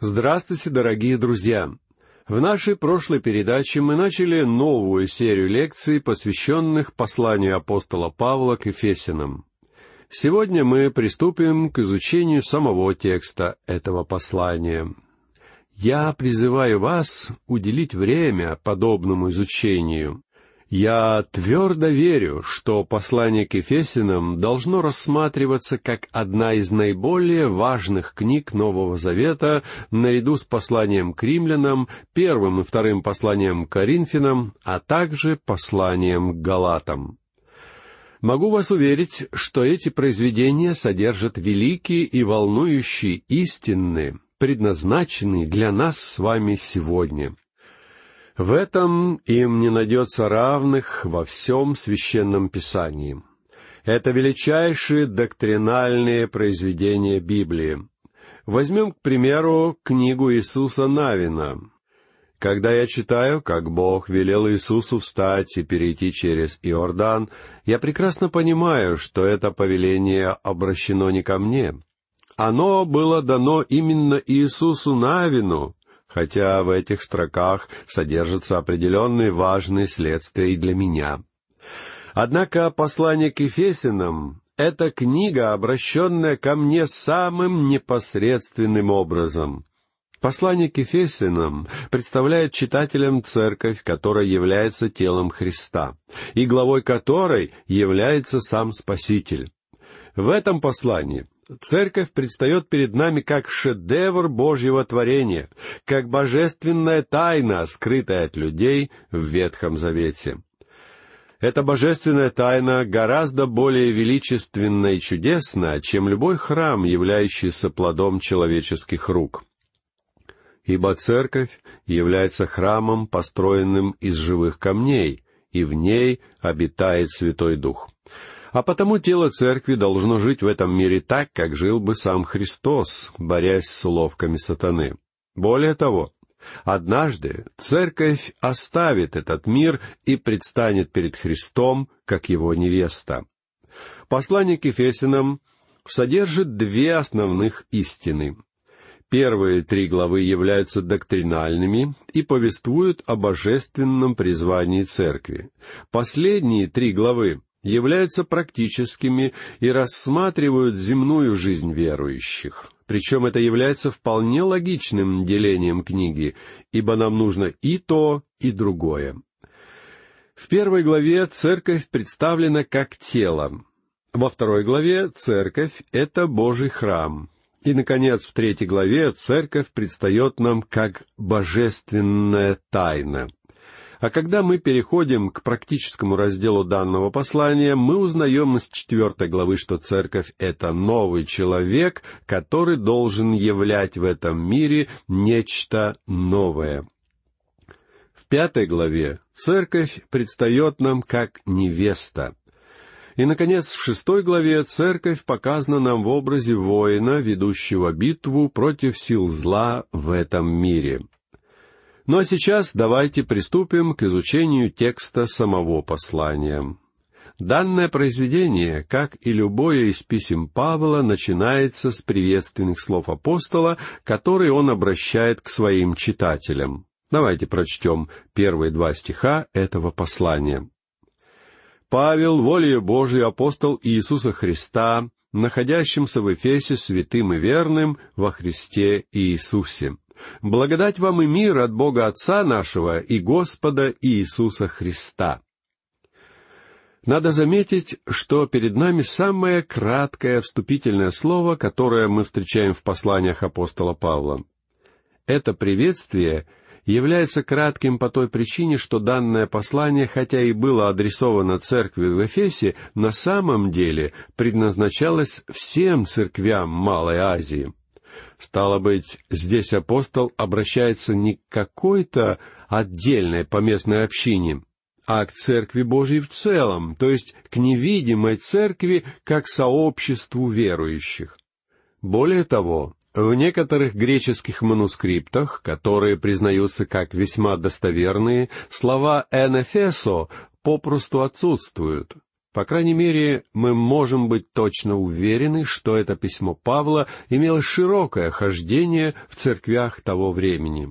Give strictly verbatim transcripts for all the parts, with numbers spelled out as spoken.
Здравствуйте, дорогие друзья! В нашей прошлой передаче мы начали новую серию лекций, посвященных посланию апостола Павла к Ефесянам. Сегодня мы приступим к изучению самого текста этого послания. Я призываю вас уделить время подобному изучению. Я твердо верю, что послание к Ефесянам должно рассматриваться как одна из наиболее важных книг Нового Завета, наряду с посланием к римлянам, первым и вторым посланием к Коринфянам, а также посланием к Галатам. Могу вас уверить, что эти произведения содержат великие и волнующие истины, предназначенные для нас с вами сегодня. В этом им не найдется равных во всем Священном Писании. Это величайшие доктринальные произведения Библии. Возьмем, к примеру, книгу Иисуса Навина. Когда я читаю, как Бог велел Иисусу встать и перейти через Иордан, я прекрасно понимаю, что это повеление обращено не ко мне. Оно было дано именно Иисусу Навину, хотя в этих строках содержатся определенные важные следствия и для меня. Однако послание к Ефесянам — это книга, обращенная ко мне самым непосредственным образом. Послание к Ефесянам представляет читателям церковь, которая является телом Христа, и главой которой является сам Спаситель. В этом послании церковь предстает перед нами как шедевр Божьего творения, как божественная тайна, скрытая от людей в Ветхом Завете. Эта божественная тайна гораздо более величественна и чудесна, чем любой храм, являющийся плодом человеческих рук. Ибо церковь является храмом, построенным из живых камней, и в ней обитает Святой Дух. А потому тело церкви должно жить в этом мире так, как жил бы сам Христос, борясь с уловками сатаны. Более того, однажды церковь оставит этот мир и предстанет перед Христом, как его невеста. Послание к Ефесянам содержит две основных истины. Первые три главы являются доктринальными и повествуют о божественном призвании церкви. Последние три главы являются практическими и рассматривают земную жизнь верующих. Причем это является вполне логичным делением книги, ибо нам нужно и то, и другое. В первой главе церковь представлена как тело. Во второй главе церковь — это Божий храм. И, наконец, в третьей главе церковь предстает нам как божественная тайна. А когда мы переходим к практическому разделу данного послания, мы узнаем из четвертой главы, что церковь — это новый человек, который должен являть в этом мире нечто новое. В пятой главе церковь предстает нам как невеста. И, наконец, в шестой главе церковь показана нам в образе воина, ведущего битву против сил зла в этом мире. Ну а сейчас давайте приступим к изучению текста самого послания. Данное произведение, как и любое из писем Павла, начинается с приветственных слов апостола, которые он обращает к своим читателям. Давайте прочтем первые два стиха этого послания. «Павел, волею Божией, апостол Иисуса Христа, находящимся в Эфесе святым и верным во Христе Иисусе. Благодать вам и мир от Бога Отца нашего и Господа Иисуса Христа». Надо заметить, что перед нами самое краткое вступительное слово, которое мы встречаем в посланиях апостола Павла. Это приветствие является кратким по той причине, что данное послание, хотя и было адресовано церкви в Эфесе, на самом деле предназначалось всем церквям Малой Азии. Стало быть, здесь апостол обращается не к какой-то отдельной поместной общине, а к Церкви Божьей в целом, то есть к невидимой церкви как сообществу верующих. Более того, в некоторых греческих манускриптах, которые признаются как весьма достоверные, слова «эн эфесо» попросту отсутствуют. По крайней мере, мы можем быть точно уверены, что это письмо Павла имело широкое хождение в церквях того времени.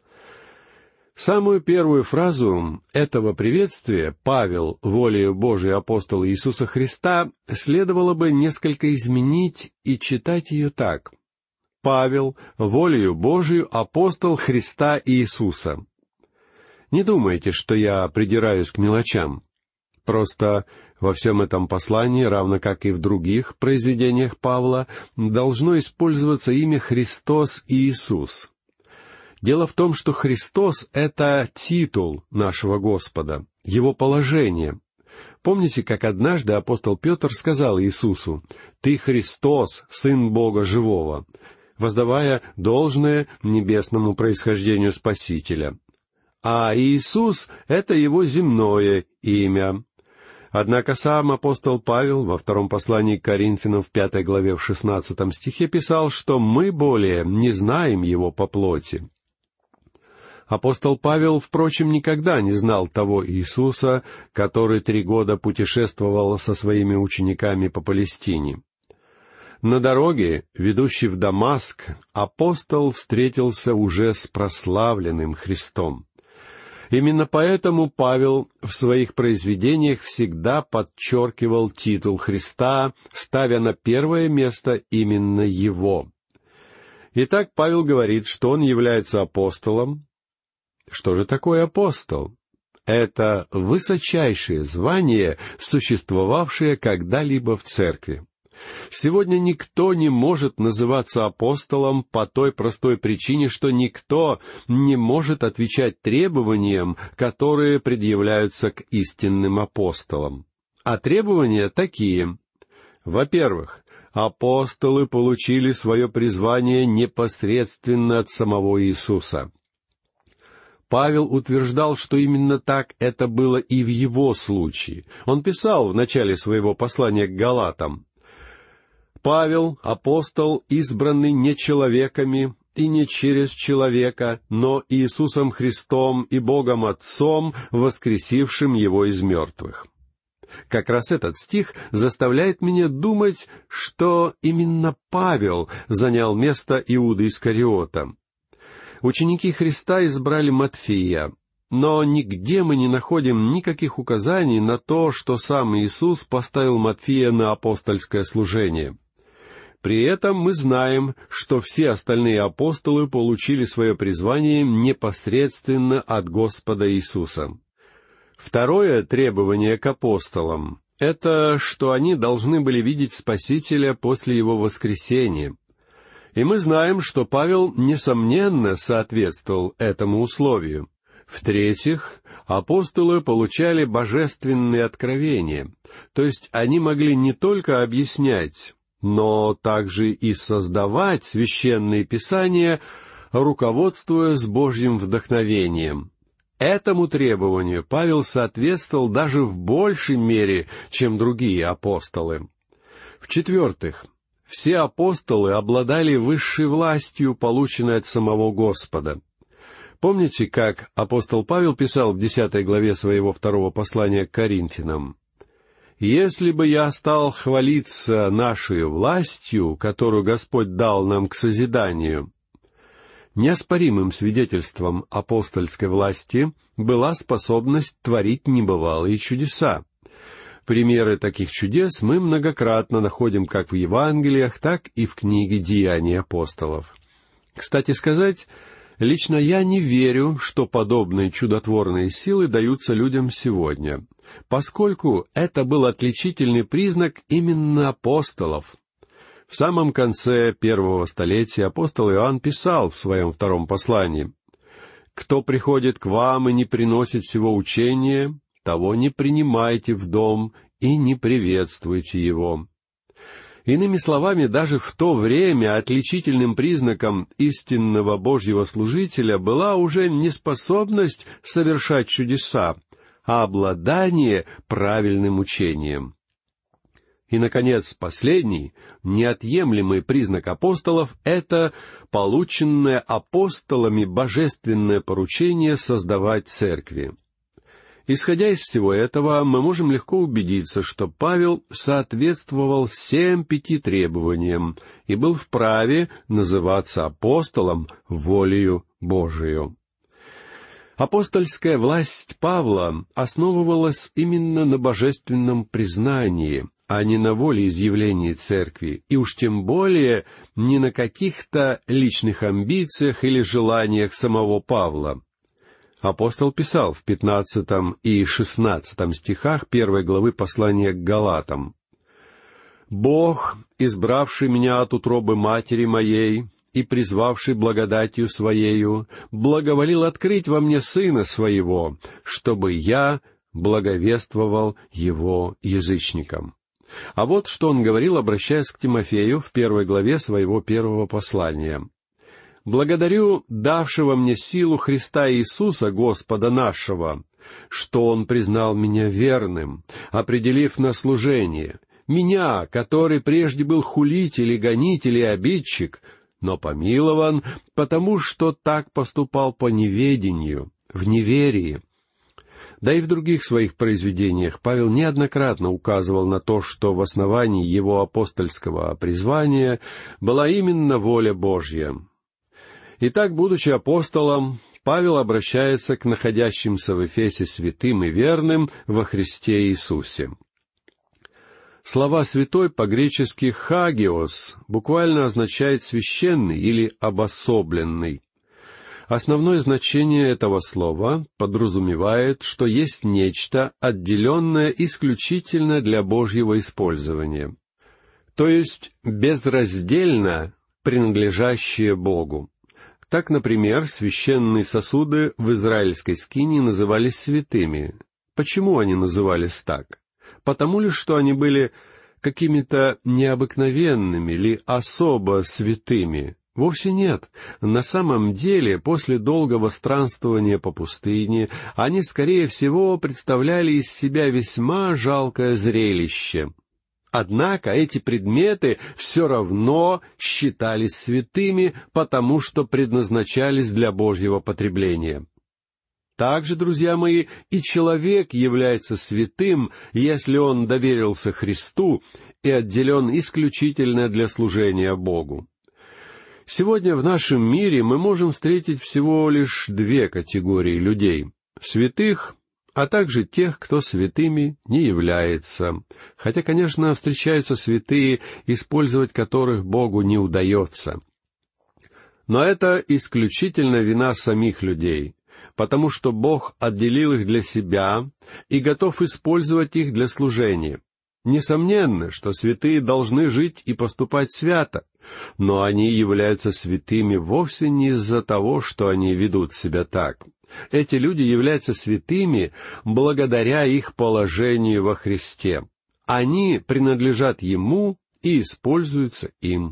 Самую первую фразу этого приветствия «Павел, волею Божией апостол Иисуса Христа» следовало бы несколько изменить и читать ее так: «Павел, волею Божию апостол Христа Иисуса». Не думайте, что я придираюсь к мелочам. Просто во всем этом послании, равно как и в других произведениях Павла, должно использоваться имя Христос и Иисус. Дело в том, что Христос — это титул нашего Господа, Его положение. Помните, как однажды апостол Петр сказал Иисусу: «Ты Христос, Сын Бога Живого», воздавая должное небесному происхождению Спасителя. А Иисус — это Его земное имя. Однако сам апостол Павел во втором послании к Коринфянам в пятой главе в шестнадцатом стихе писал, что мы более не знаем Его по плоти. Апостол Павел, впрочем, никогда не знал того Иисуса, который три года путешествовал со своими учениками по Палестине. На дороге, ведущей в Дамаск, апостол встретился уже с прославленным Христом. Именно поэтому Павел в своих произведениях всегда подчеркивал титул Христа, ставя на первое место именно Его. Итак, Павел говорит, что он является апостолом. Что же такое апостол? Это высочайшее звание, существовавшее когда-либо в церкви. Сегодня никто не может называться апостолом по той простой причине, что никто не может отвечать требованиям, которые предъявляются к истинным апостолам. А требования такие. Во-первых, апостолы получили свое призвание непосредственно от самого Иисуса. Павел утверждал, что именно так это было и в его случае. Он писал в начале своего послания к Галатам: «Павел, апостол, избранный не человеками и не через человека, но Иисусом Христом и Богом Отцом, воскресившим Его из мертвых». Как раз этот стих заставляет меня думать, что именно Павел занял место Иуды Искариота. Ученики Христа избрали Матфея, но нигде мы не находим никаких указаний на то, что сам Иисус поставил Матфея на апостольское служение. При этом мы знаем, что все остальные апостолы получили свое призвание непосредственно от Господа Иисуса. Второе требование к апостолам — это что они должны были видеть Спасителя после Его воскресения. И мы знаем, что Павел, несомненно, соответствовал этому условию. В-третьих, апостолы получали божественные откровения, то есть они могли не только объяснять, но также и создавать священные писания, руководствуясь Божьим вдохновением. Этому требованию Павел соответствовал даже в большей мере, чем другие апостолы. В-четвертых, все апостолы обладали высшей властью, полученной от самого Господа. Помните, как апостол Павел писал в десятой главе своего второго послания к Коринфянам: «Если бы я стал хвалиться нашей властью, которую Господь дал нам к созиданию». Неоспоримым свидетельством апостольской власти была способность творить небывалые чудеса. Примеры таких чудес мы многократно находим как в Евангелиях, так и в книге «Деяния апостолов». Кстати сказать, лично я не верю, что подобные чудотворные силы даются людям сегодня, поскольку это был отличительный признак именно апостолов. В самом конце первого столетия апостол Иоанн писал в своем втором послании: «Кто приходит к вам и не приносит сего учения, того не принимайте в дом и не приветствуйте его». Иными словами, даже в то время отличительным признаком истинного Божьего служителя была уже не способность совершать чудеса, а обладание правильным учением. И, наконец, последний, неотъемлемый признак апостолов — это полученное апостолами божественное поручение создавать церкви. Исходя из всего этого, мы можем легко убедиться, что Павел соответствовал всем пяти требованиям и был вправе называться апостолом волею Божию. Апостольская власть Павла основывалась именно на божественном признании, а не на волеизъявлении церкви, и уж тем более не на каких-то личных амбициях или желаниях самого Павла. Апостол писал в пятнадцатом и шестнадцатом стихах первой главы послания к Галатам: «Бог, избравший меня от утробы матери моей и призвавший благодатью Своею, благоволил открыть во мне Сына Своего, чтобы я благовествовал Его язычникам». А вот что он говорил, обращаясь к Тимофею в первой главе своего первого послания: «Благодарю давшего мне силу Христа Иисуса, Господа нашего, что Он признал меня верным, определив на служение, меня, который прежде был хулитель и гонитель и обидчик, но помилован, потому что так поступал по неведению, в неверии». Да и в других своих произведениях Павел неоднократно указывал на то, что в основании его апостольского призвания была именно воля Божья. Итак, будучи апостолом, Павел обращается к находящимся в Эфесе святым и верным во Христе Иисусе. Слова «святой» по-гречески «хагиос» буквально означает «священный» или «обособленный». Основное значение этого слова подразумевает, что есть нечто, отделенное исключительно для Божьего использования, то есть безраздельно принадлежащее Богу. Так, например, священные сосуды в израильской скинии назывались святыми. Почему они назывались так? Потому ли, что они были какими-то необыкновенными или особо святыми? Вовсе нет. На самом деле, после долгого странствования по пустыне, они, скорее всего, представляли из себя весьма жалкое зрелище. Однако эти предметы все равно считались святыми, потому что предназначались для Божьего потребления. Также, друзья мои, и человек является святым, если он доверился Христу и отделен исключительно для служения Богу. Сегодня в нашем мире мы можем встретить всего лишь две категории людей — святых, а также тех, кто святыми не является. Хотя, конечно, встречаются святые, использовать которых Богу не удается. Но это исключительно вина самих людей, потому что Бог отделил их для себя и готов использовать их для служения. Несомненно, что святые должны жить и поступать свято, но они являются святыми вовсе не из-за того, что они ведут себя так. Эти люди являются святыми благодаря их положению во Христе. Они принадлежат Ему и используются им.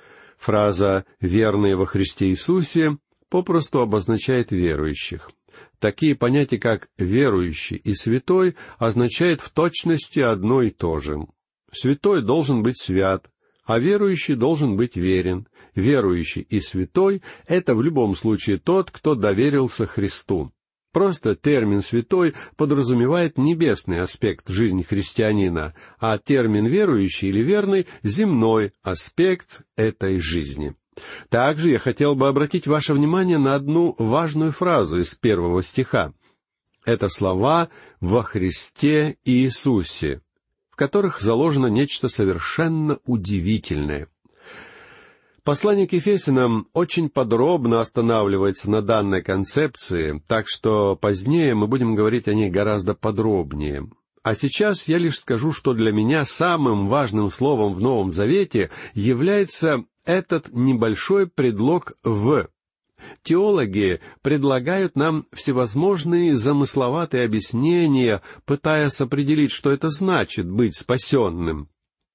Фраза «верные во Христе Иисусе» попросту обозначает верующих. Такие понятия, как «верующий» и «святой», означают в точности одно и то же. Святой должен быть свят, а верующий должен быть верен. Верующий и святой — это в любом случае тот, кто доверился Христу. Просто термин «святой» подразумевает небесный аспект жизни христианина, а термин «верующий» или «верный» — земной аспект этой жизни. Также я хотел бы обратить ваше внимание на одну важную фразу из первого стиха. Это слова «во Христе Иисусе», в которых заложено нечто совершенно удивительное. Послание к Ефесянам очень подробно останавливается на данной концепции, так что позднее мы будем говорить о ней гораздо подробнее. А сейчас я лишь скажу, что для меня самым важным словом в Новом Завете является этот небольшой предлог «в». Теологи предлагают нам всевозможные замысловатые объяснения, пытаясь определить, что это значит быть спасенным.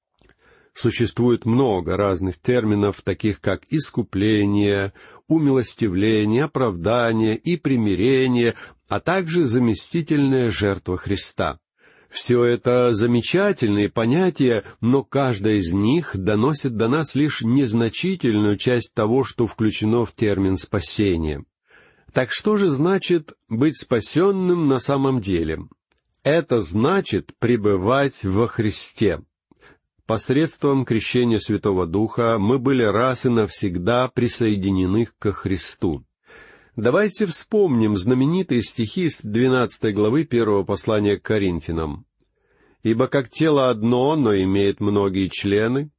Существует много разных терминов, таких как искупление, умилостивление, оправдание и примирение, а также заместительная жертва Христа. Все это замечательные понятия, но каждая из них доносит до нас лишь незначительную часть того, что включено в термин «спасение». Так что же значит быть спасенным на самом деле. Это значит пребывать во Христе. Посредством крещения Святого Духа мы были раз и навсегда присоединены ко Христу. Давайте вспомним знаменитые стихи с двенадцатой главы первого послания к Коринфянам. «Ибо как тело одно, но имеет многие члены,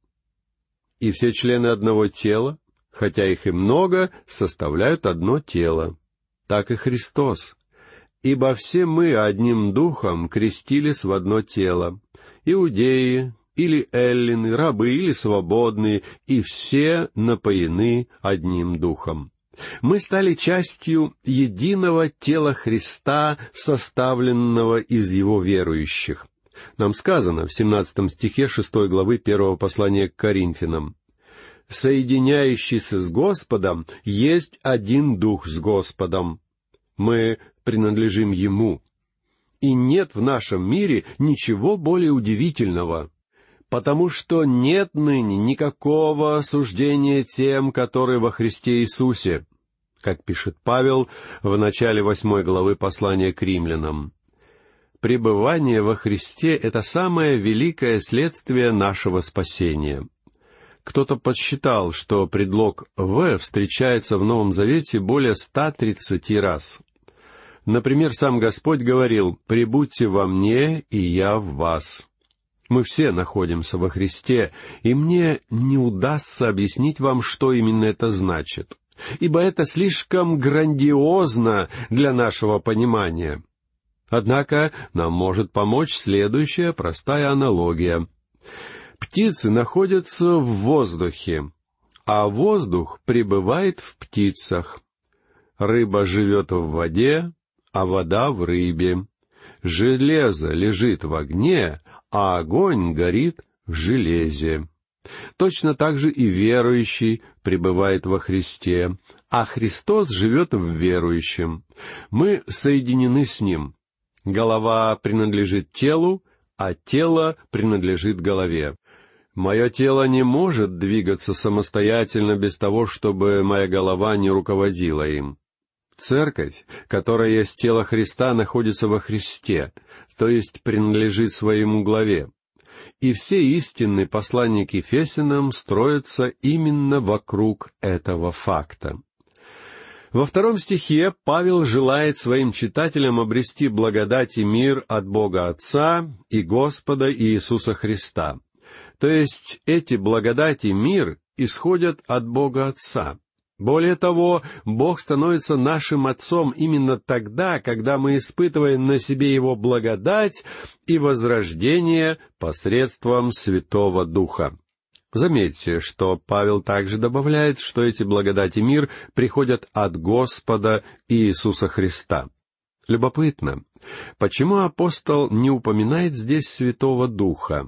и все члены одного тела, хотя их и много, составляют одно тело. Так и Христос. Ибо все мы одним духом крестились в одно тело, иудеи или эллины, рабы или свободные, и все напоены одним духом. Мы стали частью единого тела Христа, составленного из Его верующих». Нам сказано в семнадцатом стихе шестой главы первого послания к Коринфянам: «Соединяющийся с Господом есть один дух с Господом». Мы принадлежим Ему. И нет в нашем мире ничего более удивительного, потому что нет ныне никакого осуждения тем, которые во Христе Иисусе, как пишет Павел в начале восьмой главы послания к римлянам. Пребывание во Христе — это самое великое следствие нашего спасения. Кто-то подсчитал, что предлог «в» встречается в Новом Завете более ста тридцати раз. Например, сам Господь говорил: «Пребудьте во мне, и я в вас». Мы все находимся во Христе, и мне не удастся объяснить вам, что именно это значит, ибо это слишком грандиозно для нашего понимания. Однако нам может помочь следующая простая аналогия. Птицы находятся в воздухе, а воздух пребывает в птицах. Рыба живет в воде, а вода в рыбе. Железо лежит в огне, а огонь горит в железе. Точно так же и верующий пребывает во Христе, а Христос живет в верующем. Мы соединены с Ним. Голова принадлежит телу, а тело принадлежит голове. Мое тело не может двигаться самостоятельно без того, чтобы моя голова не руководила им. Церковь, которая есть тело Христа, находится во Христе, то есть принадлежит своему главе. И все истинные послания к Ефесянам строятся именно вокруг этого факта. Во втором стихе Павел желает своим читателям обрести благодать и мир от Бога Отца и Господа Иисуса Христа. То есть эти благодать и мир исходят от Бога Отца. Более того, Бог становится нашим Отцом именно тогда, когда мы испытываем на себе Его благодать и возрождение посредством Святого Духа. Заметьте, что Павел также добавляет, что эти благодать и мир приходят от Господа Иисуса Христа. Любопытно, почему апостол не упоминает здесь Святого Духа?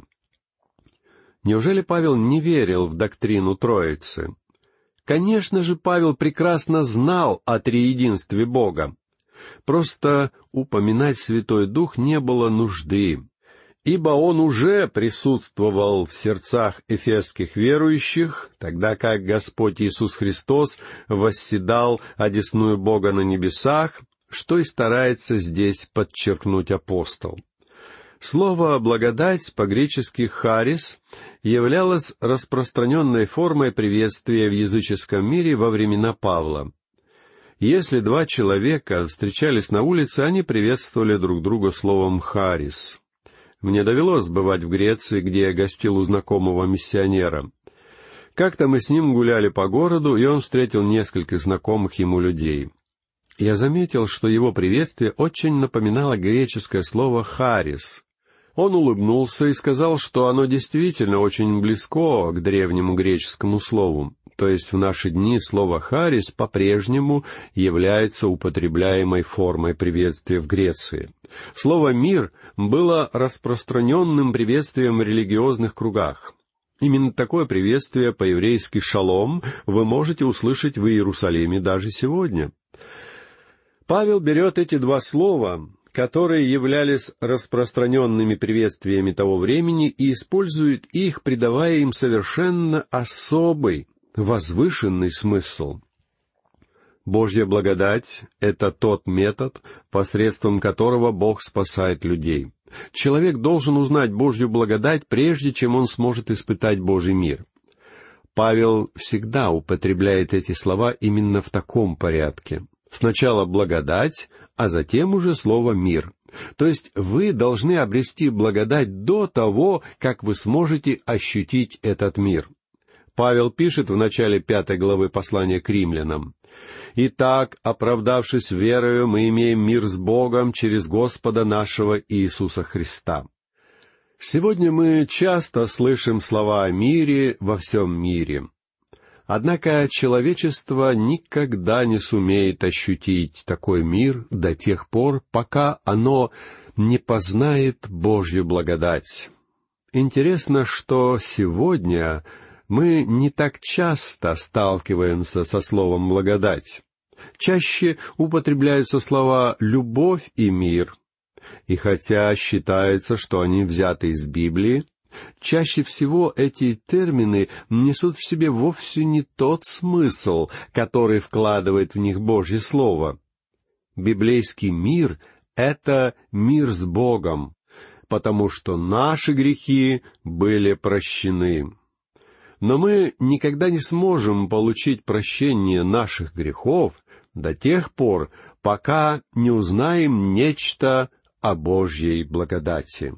Неужели Павел не верил в доктрину Троицы? Конечно же, Павел прекрасно знал о триединстве Бога. Просто упоминать Святой Дух не было нужды, ибо он уже присутствовал в сердцах эфесских верующих, тогда как Господь Иисус Христос восседал одесную Бога на небесах, что и старается здесь подчеркнуть апостол. Слово «благодать» по-гречески «харис» являлось распространенной формой приветствия в языческом мире во времена Павла. Если два человека встречались на улице, они приветствовали друг друга словом «харис». Мне довелось бывать в Греции, где я гостил у знакомого миссионера. Как-то мы с ним гуляли по городу, и он встретил несколько знакомых ему людей. Я заметил, что его приветствие очень напоминало греческое слово «харис». Он улыбнулся и сказал, что оно действительно очень близко к древнему греческому слову. То есть в наши дни слово «харис» по-прежнему является употребляемой формой приветствия в Греции. Слово «мир» было распространенным приветствием в религиозных кругах. Именно такое приветствие по-еврейски «шалом» вы можете услышать в Иерусалиме даже сегодня. Павел берет эти два слова, которые являлись распространенными приветствиями того времени, и использует их, придавая им совершенно особый, возвышенный смысл. Божья благодать — это тот метод, посредством которого Бог спасает людей. Человек должен узнать Божью благодать, прежде чем он сможет испытать Божий мир. Павел всегда употребляет эти слова именно в таком порядке. Сначала благодать, а затем уже слово «мир». То есть вы должны обрести благодать до того, как вы сможете ощутить этот мир. Павел пишет в начале пятой главы послания к римлянам: «Итак, оправдавшись верою, мы имеем мир с Богом через Господа нашего Иисуса Христа». Сегодня мы часто слышим слова о мире во всем мире. Однако человечество никогда не сумеет ощутить такой мир до тех пор, пока оно не познает Божью благодать. Интересно, что сегодня мы не так часто сталкиваемся со словом «благодать». Чаще употребляются слова «любовь» и «мир». И хотя считается, что они взяты из Библии, чаще всего эти термины несут в себе вовсе не тот смысл, который вкладывает в них Божье Слово. Библейский мир — это мир с Богом, потому что наши грехи были прощены. Но мы никогда не сможем получить прощение наших грехов до тех пор, пока не узнаем нечто о Божьей благодати.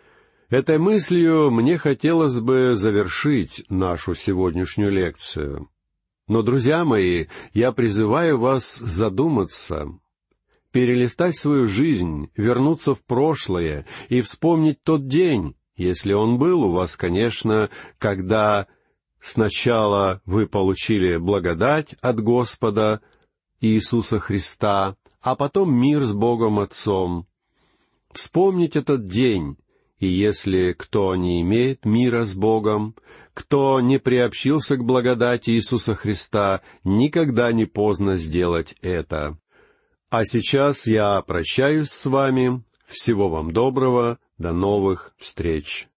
Этой мыслью мне хотелось бы завершить нашу сегодняшнюю лекцию. Но, друзья мои, я призываю вас задуматься, перелистать свою жизнь, вернуться в прошлое и вспомнить тот день, если он был у вас, конечно, когда сначала вы получили благодать от Господа Иисуса Христа, а потом мир с Богом Отцом. Вспомнить этот день, и если кто не имеет мира с Богом, кто не приобщился к благодати Иисуса Христа, никогда не поздно сделать это. А сейчас я прощаюсь с вами. Всего вам доброго. До новых встреч.